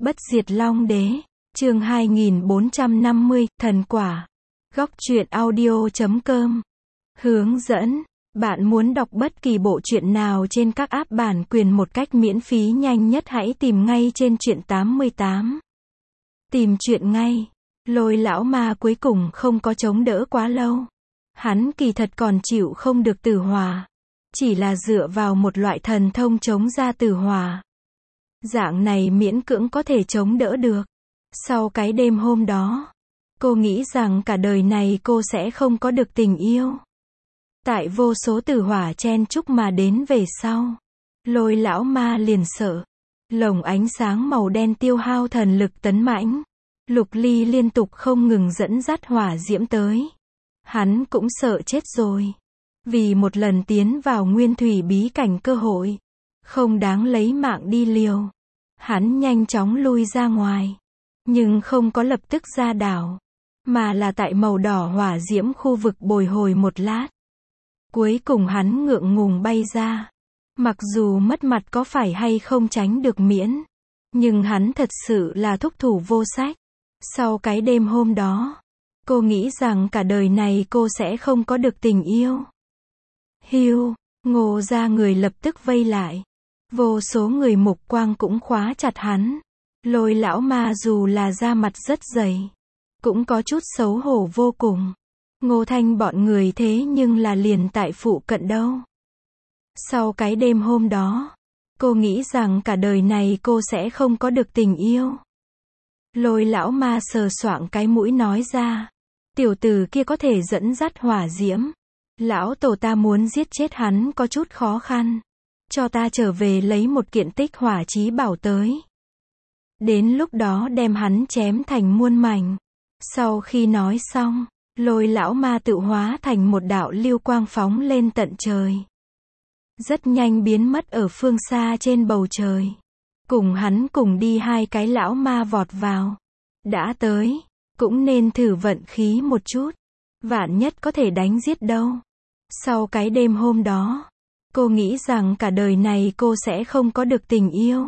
Bất diệt Long Đế, chương 2450, Thần Quả. Góc truyện audio.com. Hướng dẫn. Bạn muốn đọc bất kỳ bộ truyện nào trên các app bản quyền một cách miễn phí nhanh nhất hãy tìm ngay trên truyện 88. Tìm truyện ngay. Lôi lão ma cuối cùng không có chống đỡ quá lâu. Hắn kỳ thật còn chịu không được tử hỏa. Chỉ là dựa vào một loại thần thông chống ra tử hỏa. Dạng này miễn cưỡng có thể chống đỡ được. Sau cái đêm hôm đó, cô nghĩ rằng cả đời này cô sẽ không có được tình yêu. Tại vô số tử hỏa chen chúc mà đến về sau, Lôi lão ma liền sợ. Lồng ánh sáng màu đen tiêu hao thần lực tấn mãnh. Lục Ly liên tục không ngừng dẫn dắt hỏa diễm tới. Hắn cũng sợ chết rồi. Vì một lần tiến vào nguyên thủy bí cảnh cơ hội, không đáng lấy mạng đi liều. Hắn nhanh chóng lui ra ngoài. Nhưng không có lập tức ra đảo. Mà là tại màu đỏ hỏa diễm khu vực bồi hồi một lát. Cuối cùng hắn ngượng ngùng bay ra. Mặc dù mất mặt có phải hay không tránh được miễn. Nhưng hắn thật sự là thúc thủ vô sách. Sau cái đêm hôm đó, cô nghĩ rằng cả đời này cô sẽ không có được tình yêu. Hiu, Ngô ra người lập tức vây lại. Vô số người mục quang cũng khóa chặt hắn. Lôi lão ma dù là da mặt rất dày, cũng có chút xấu hổ vô cùng. Ngô Thanh bọn người thế nhưng là liền tại phụ cận đâu. Sau cái đêm hôm đó, cô nghĩ rằng cả đời này cô sẽ không có được tình yêu. Lôi lão ma sờ soạng cái mũi nói ra. Tiểu tử kia có thể dẫn dắt hỏa diễm. Lão tổ ta muốn giết chết hắn có chút khó khăn. Cho ta trở về lấy một kiện tích hỏa chí bảo tới. Đến lúc đó đem hắn chém thành muôn mảnh. Sau khi nói xong, Lôi lão ma tự hóa thành một đạo lưu quang phóng lên tận trời. Rất nhanh biến mất ở phương xa trên bầu trời. Cùng hắn cùng đi hai cái lão ma vọt vào. Đã tới, cũng nên thử vận khí một chút. Vạn nhất có thể đánh giết đâu. Sau cái đêm hôm đó, cô nghĩ rằng cả đời này cô sẽ không có được tình yêu.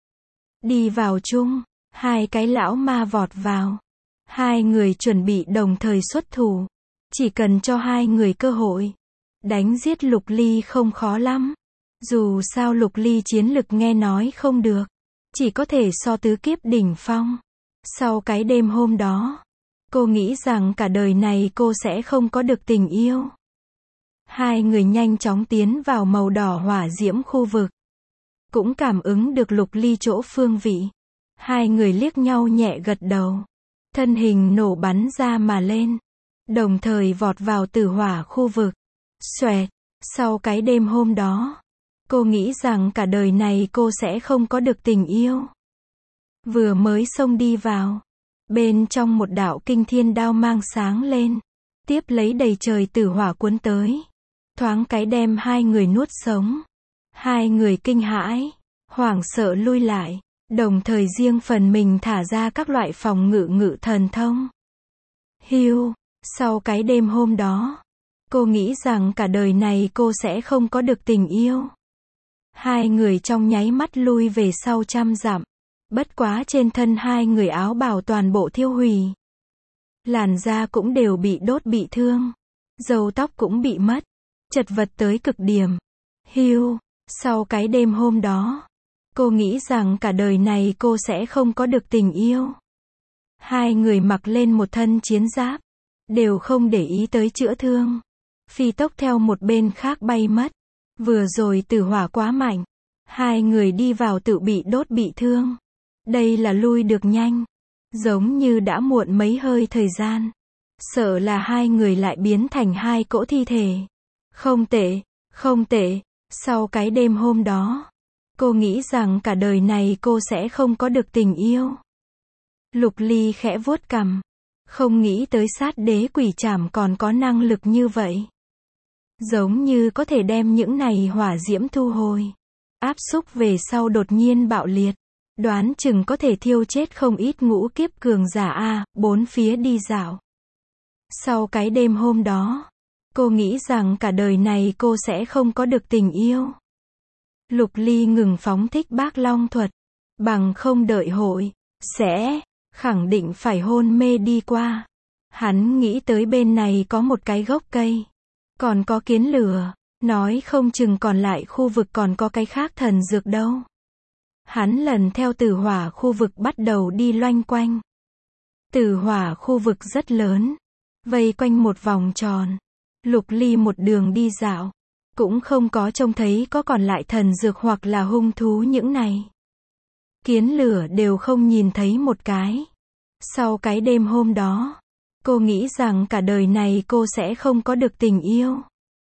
Đi vào chung, hai cái lão ma vọt vào. Hai người chuẩn bị đồng thời xuất thủ. Chỉ cần cho hai người cơ hội. Đánh giết Lục Ly không khó lắm. Dù sao Lục Ly chiến lực nghe nói không được. Chỉ có thể so tứ kiếp đỉnh phong. Sau cái đêm hôm đó, cô nghĩ rằng cả đời này cô sẽ không có được tình yêu. Hai người nhanh chóng tiến vào màu đỏ hỏa diễm khu vực. Cũng cảm ứng được Lục Ly chỗ phương vị. Hai người liếc nhau nhẹ gật đầu. Thân hình nổ bắn ra mà lên. Đồng thời vọt vào tử hỏa khu vực. Xoẹt. Sau cái đêm hôm đó, cô nghĩ rằng cả đời này cô sẽ không có được tình yêu. Vừa mới xông đi vào. Bên trong một đạo kinh thiên đao mang sáng lên. Tiếp lấy đầy trời tử hỏa cuốn tới. Thoáng cái đem hai người nuốt sống. Hai người kinh hãi, hoảng sợ lui lại. Đồng thời riêng phần mình thả ra các loại phòng ngự thần thông. Hiu, sau cái đêm hôm đó, cô nghĩ rằng cả đời này cô sẽ không có được tình yêu. Hai người trong nháy mắt lui về sau 100 dặm. Bất quá trên thân hai người áo bào toàn bộ thiêu hủy. Làn da cũng đều bị đốt bị thương. Râu tóc cũng bị mất. Chật vật tới cực điểm. Hiu, sau cái đêm hôm đó, cô nghĩ rằng cả đời này cô sẽ không có được tình yêu. Hai người mặc lên một thân chiến giáp. Đều không để ý tới chữa thương. Phi tốc theo một bên khác bay mất. Vừa rồi tử hỏa quá mạnh. Hai người đi vào tự bị đốt bị thương. Đây là lui được nhanh. Giống như đã muộn mấy hơi thời gian. Sợ là hai người lại biến thành hai cỗ thi thể. Không tệ, không tệ. Sau cái đêm hôm đó, cô nghĩ rằng cả đời này cô sẽ không có được tình yêu. Lục Ly khẽ vuốt cằm. Không nghĩ tới sát đế quỷ trảm còn có năng lực như vậy. Giống như có thể đem những này hỏa diễm thu hồi. Áp xúc về sau đột nhiên bạo liệt. Đoán chừng có thể thiêu chết không ít ngũ kiếp cường giả a, bốn phía đi dạo. Sau cái đêm hôm đó, cô nghĩ rằng cả đời này cô sẽ không có được tình yêu. Lục Ly ngừng phóng thích Bác Long thuật. Bằng không đợi hội sẽ, khẳng định phải hôn mê đi qua. Hắn nghĩ tới bên này có một cái gốc cây, còn có kiến lửa, nói không chừng còn lại khu vực còn có cái khác thần dược đâu. Hắn lần theo tử hỏa khu vực bắt đầu đi loanh quanh. Tử hỏa khu vực rất lớn, vây quanh một vòng tròn. Lục Ly một đường đi dạo, cũng không có trông thấy có còn lại thần dược hoặc là hung thú những này. Kiến lửa đều không nhìn thấy một cái. Sau cái đêm hôm đó, cô nghĩ rằng cả đời này cô sẽ không có được tình yêu.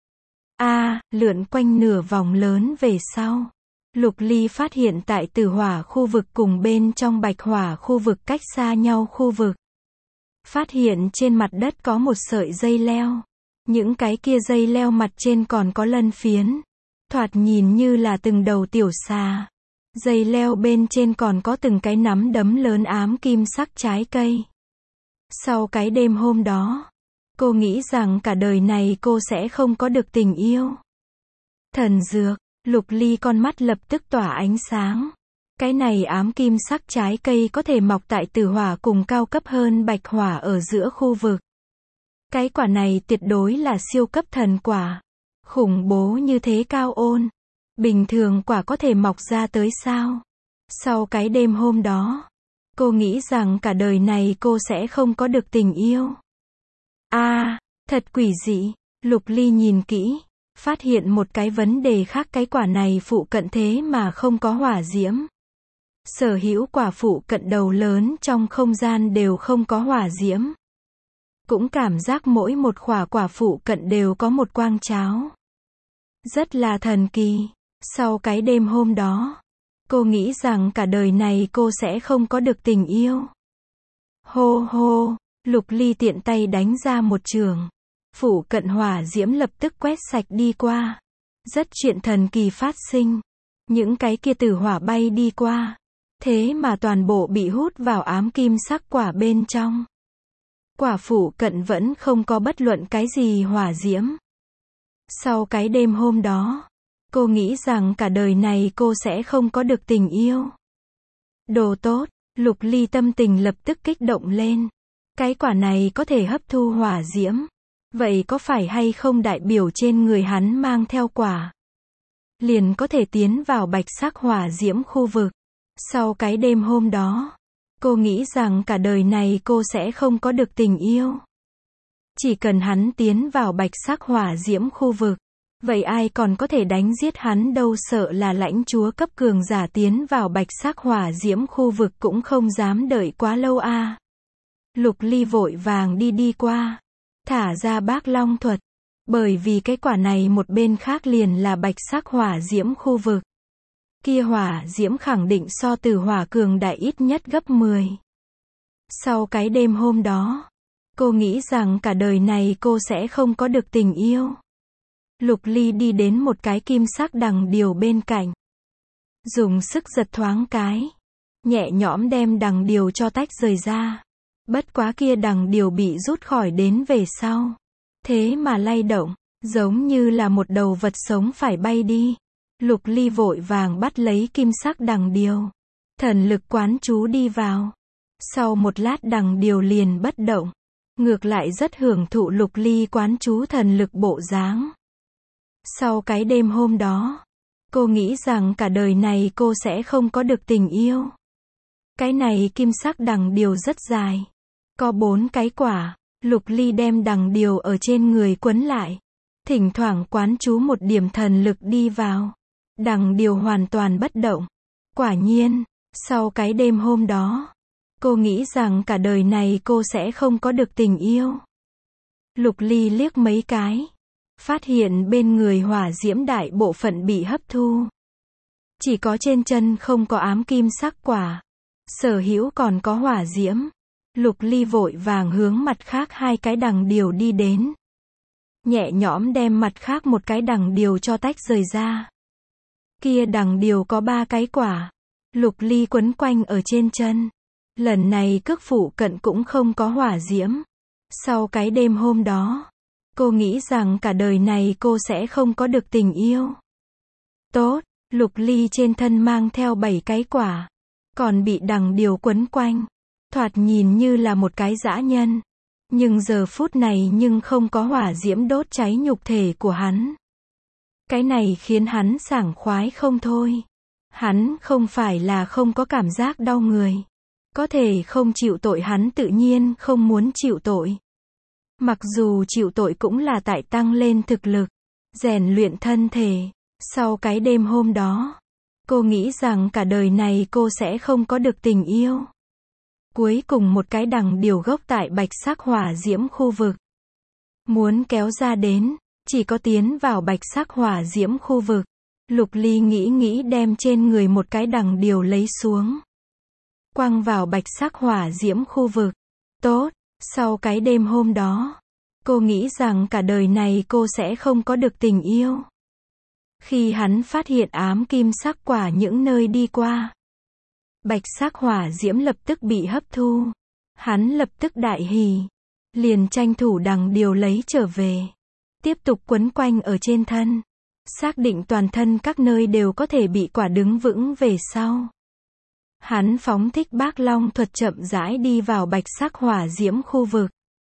Lượn quanh nửa vòng lớn về sau, Lục Ly phát hiện tại tử hỏa khu vực cùng bên trong bạch hỏa khu vực cách xa nhau khu vực. Phát hiện trên mặt đất có một sợi dây leo. Những cái kia dây leo mặt trên còn có lân phiến. Thoạt nhìn như là từng đầu tiểu xà. Dây leo bên trên còn có từng cái nắm đấm lớn ám kim sắc trái cây. Sau cái đêm hôm đó, cô nghĩ rằng cả đời này cô sẽ không có được tình yêu. Thần dược, Lục Ly con mắt lập tức tỏa ánh sáng. Cái này ám kim sắc trái cây có thể mọc tại tử hỏa cùng cao cấp hơn bạch hỏa ở giữa khu vực. Cái quả này tuyệt đối là siêu cấp thần quả. Khủng bố như thế cao ôn. Bình thường quả có thể mọc ra tới sao? Sau cái đêm hôm đó, cô nghĩ rằng cả đời này cô sẽ không có được tình yêu. Thật quỷ dị. Lục Ly nhìn kỹ, phát hiện một cái vấn đề khác, cái quả này phụ cận thế mà không có hỏa diễm. Sở hữu quả phụ cận đầu lớn trong không gian đều không có hỏa diễm. Cũng cảm giác mỗi một quả phụ cận đều có một quang cháo. Rất là thần kỳ. Sau cái đêm hôm đó, cô nghĩ rằng cả đời này cô sẽ không có được tình yêu. Hô hô, Lục Ly tiện tay đánh ra một chưởng. Phủ cận hỏa diễm lập tức quét sạch đi qua. Rất chuyện thần kỳ phát sinh. Những cái kia tử hỏa bay đi qua. Thế mà toàn bộ bị hút vào ám kim sắc quả bên trong. Quả phủ cận vẫn không có bất luận cái gì hỏa diễm. Sau cái đêm hôm đó, cô nghĩ rằng cả đời này cô sẽ không có được tình yêu. Đồ tốt, Lục Ly tâm tình lập tức kích động lên. Cái quả này có thể hấp thu hỏa diễm. Vậy có phải hay không đại biểu trên người hắn mang theo quả, liền có thể tiến vào bạch sắc hỏa diễm khu vực. Sau cái đêm hôm đó, cô nghĩ rằng cả đời này cô sẽ không có được tình yêu. Chỉ cần hắn tiến vào bạch sắc hỏa diễm khu vực, vậy ai còn có thể đánh giết hắn đâu, sợ là lãnh chúa cấp cường giả tiến vào bạch sắc hỏa diễm khu vực cũng không dám đợi quá lâu a. Lục Ly vội vàng đi qua, thả ra bác long thuật, bởi vì cái quả này một bên khác liền là bạch sắc hỏa diễm khu vực. Kia hỏa diễm khẳng định so tử hỏa cường đại ít nhất gấp 10. Sau cái đêm hôm đó, cô nghĩ rằng cả đời này cô sẽ không có được tình yêu. Lục Ly đi đến một cái kim sắc đằng điều bên cạnh. Dùng sức giật thoáng cái. Nhẹ nhõm đem đằng điều cho tách rời ra. Bất quá kia đằng điều bị rút khỏi đến về sau. Thế mà lay động, giống như là một đầu vật sống phải bay đi. Lục Ly vội vàng bắt lấy kim sắc đằng điều. Thần lực quán chú đi vào. Sau một lát đằng điều liền bất động. Ngược lại rất hưởng thụ Lục Ly quán chú thần lực bộ dáng. Sau cái đêm hôm đó, cô nghĩ rằng cả đời này cô sẽ không có được tình yêu. Cái này kim sắc đằng điều rất dài. Có 4 cái quả. Lục Ly đem đằng điều ở trên người quấn lại. Thỉnh thoảng quán chú một điểm thần lực đi vào. Đằng điều hoàn toàn bất động. Quả nhiên, sau cái đêm hôm đó, cô nghĩ rằng cả đời này cô sẽ không có được tình yêu. Lục Ly liếc mấy cái. Phát hiện bên người hỏa diễm đại bộ phận bị hấp thu. Chỉ có trên chân không có ám kim sắc quả. Sở hữu còn có hỏa diễm. Lục Ly vội vàng hướng mặt khác 2 cái đằng điều đi đến. Nhẹ nhõm đem mặt khác một cái đằng điều cho tách rời ra. Kia đằng điều có 3 cái quả. Lục Ly quấn quanh ở trên chân. Lần này cước phụ cận cũng không có hỏa diễm. Sau cái đêm hôm đó, cô nghĩ rằng cả đời này cô sẽ không có được tình yêu. Tốt, Lục Ly trên thân mang theo 7 cái quả. còn bị đằng điều quấn quanh. Thoạt nhìn như là một cái dã nhân. Nhưng giờ phút này nhưng không có hỏa diễm đốt cháy nhục thể của hắn. Cái này khiến hắn sảng khoái không thôi. Hắn không phải là không có cảm giác đau người. Có thể không chịu tội hắn tự nhiên không muốn chịu tội. Mặc dù chịu tội cũng là tại tăng lên thực lực, rèn luyện thân thể. Sau cái đêm hôm đó, cô nghĩ rằng cả đời này cô sẽ không có được tình yêu. Cuối cùng một cái đằng điều gốc tại bạch sắc hỏa diễm khu vực. Muốn kéo ra đến, chỉ có tiến vào bạch sắc hỏa diễm khu vực. Lục Ly nghĩ đem trên người một cái đằng điều lấy xuống. Quăng vào bạch sắc hỏa diễm khu vực. Tốt, sau cái đêm hôm đó, cô nghĩ rằng cả đời này cô sẽ không có được tình yêu. Khi hắn phát hiện ám kim sắc quả những nơi đi qua, bạch sắc hỏa diễm lập tức bị hấp thu. Hắn lập tức đại hỉ, liền tranh thủ đằng điều lấy trở về. Tiếp tục quấn quanh ở trên thân. Xác định toàn thân các nơi đều có thể bị quả đứng vững về sau. Hắn phóng thích Bác Long thuật chậm rãi đi vào bạch sắc hỏa diễm khu vực.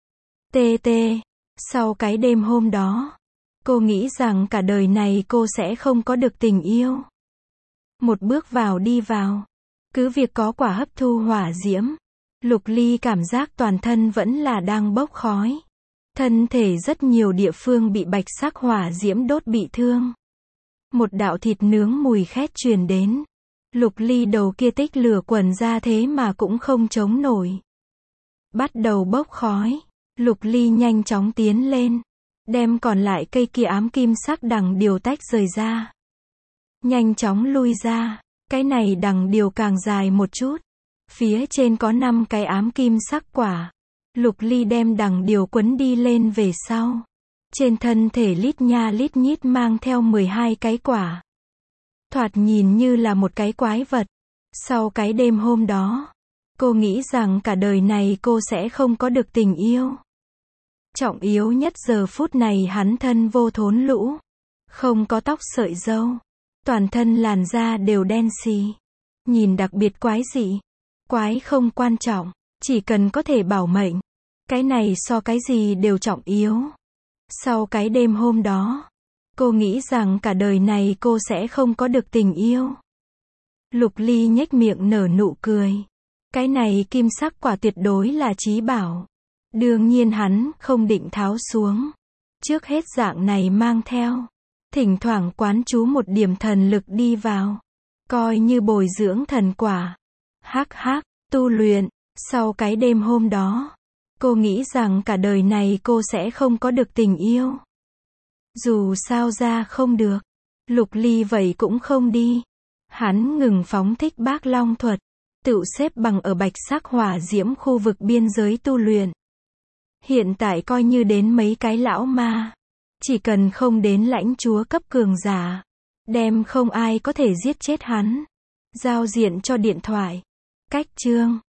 TT. Sau cái đêm hôm đó, cô nghĩ rằng cả đời này cô sẽ không có được tình yêu. Một bước vào đi vào. Cứ việc có quả hấp thu hỏa diễm, Lục Ly cảm giác toàn thân vẫn là đang bốc khói. Thân thể rất nhiều địa phương bị bạch sắc hỏa diễm đốt bị thương. Một đạo thịt nướng mùi khét truyền đến. Lục Ly đầu kia tích lửa quần ra thế mà cũng không chống nổi. Bắt đầu bốc khói. Lục Ly nhanh chóng tiến lên. Đem còn lại cây kia ám kim sắc đằng điều tách rời ra. Nhanh chóng lui ra. Cái này đằng điều càng dài một chút. Phía trên có 5 cái ám kim sắc quả. Lục Ly đem đằng điều quấn đi lên về sau. Trên thân thể lít nha lít nhít mang theo 12 cái quả. Thoạt nhìn như là một cái quái vật. Sau cái đêm hôm đó, cô nghĩ rằng cả đời này cô sẽ không có được tình yêu. Trọng yếu nhất giờ phút này hắn thân vô thốn lũ. Không có tóc sợi râu. Toàn thân làn da đều đen xì. Nhìn đặc biệt quái dị. Quái không quan trọng. Chỉ cần có thể bảo mệnh. Cái này so cái gì đều trọng yếu. Sau cái đêm hôm đó, cô nghĩ rằng cả đời này cô sẽ không có được tình yêu. Lục Ly nhếch miệng nở nụ cười. Cái này kim sắc quả tuyệt đối là chí bảo. Đương nhiên hắn không định tháo xuống. Trước hết dạng này mang theo. Thỉnh thoảng quán chú một điểm thần lực đi vào. Coi như bồi dưỡng thần quả. Hắc hắc, tu luyện. Sau cái đêm hôm đó, cô nghĩ rằng cả đời này cô sẽ không có được tình yêu. Dù sao ra không được. Lục Ly vậy cũng không đi. Hắn ngừng phóng thích Bác Long thuật. Tự xếp bằng ở bạch sắc hỏa diễm khu vực biên giới tu luyện. Hiện tại coi như đến mấy cái lão ma. Chỉ cần không đến lãnh chúa cấp cường giả. Đem không ai có thể giết chết hắn. Giao diện cho điện thoại. Cách chương.